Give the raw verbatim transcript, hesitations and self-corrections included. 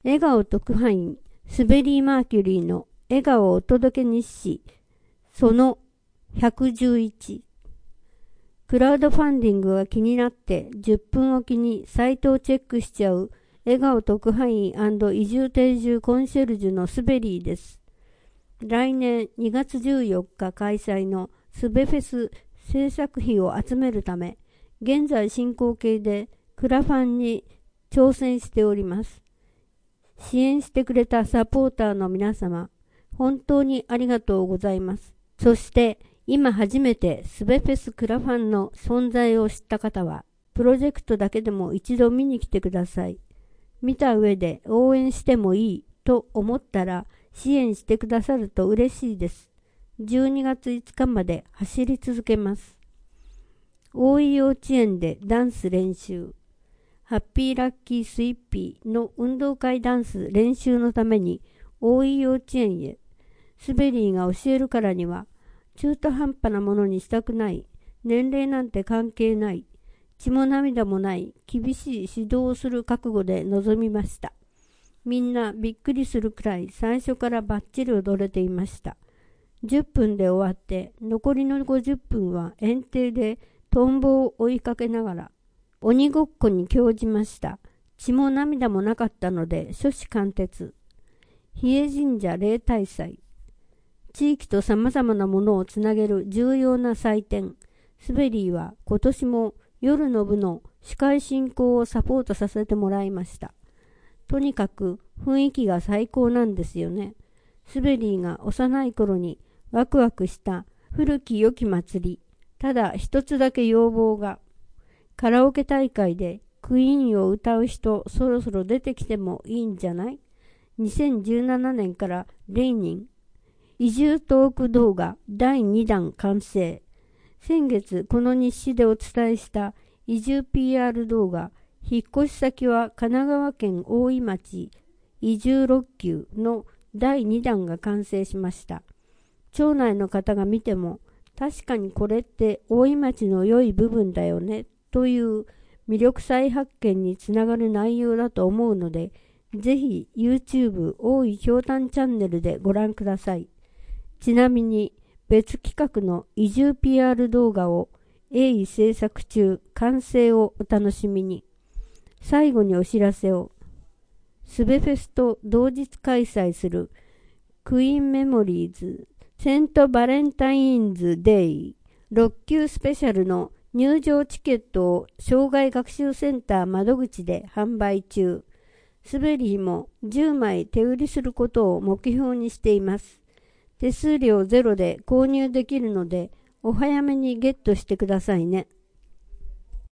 笑顔特派員スベリー・マーキュリーの笑顔をお届け日誌そのひゃくじゅういち。クラウドファンディングが気になってじゅっぷんおきにサイトをチェックしちゃう笑顔特派員&移住定住コンシェルジュのスベリーです。来年にがつじゅうよっか開催のスベフェス制作費を集めるため、現在進行形でクラファンに挑戦しております。支援してくれたサポーターの皆様、本当にありがとうございます。そして今初めてスベフェスクラファンの存在を知った方は、プロジェクトだけでも一度見に来てください。見た上で応援してもいいと思ったら支援してくださると嬉しいです。じゅうにがついつかまで走り続けます。大井幼稚園でダンス練習。ハッピーラッキースイッピーの運動会ダンス練習のために大井幼稚園へ。スベリーが教えるからには中途半端なものにしたくない。年齢なんて関係ない。血も涙もない厳しい指導をする覚悟で臨みました。みんなびっくりするくらい最初からバッチリ踊れていました。じゅっぷんで終わって残りのごじゅっぷんは園庭でトンボを追いかけながら鬼ごっこに興じました。血も涙もなかったので初志貫徹。比叡神社例大祭。地域と様々なものをつなげる重要な祭典。スベリーは今年も夜の部の司会進行をサポートさせてもらいました。とにかく雰囲気が最高なんですよね。スベリーが幼い頃にワクワクした古き良き祭り。ただ一つだけ要望が。カラオケ大会でクイーンを歌う人そろそろ出てきてもいいんじゃない？ にせんじゅうなな 年から例年。移住トーク動画だいにだん完成。先月この日誌でお伝えした移住 ピーアール 動画、引っ越し先は神奈川県大井町移住ろっきゅうのだいにだんが完成しました。町内の方が見ても確かにこれって大井町の良い部分だよねという魅力再発見につながる内容だと思うので、ぜひ YouTube 大井ひょうたんチャンネルでご覧ください。ちなみに別企画の移住 ピーアール 動画を鋭意制作中、完成をお楽しみに。最後にお知らせを。スベフェスと同日開催するクイーンメモリーズセントバレンタインズデイろっきゅうスペシャルの入場チケットを障害学習センター窓口で販売中。スベリーもじゅうまい手売りすることを目標にしています。手数料ゼロで購入できるのでお早めにゲットしてくださいね。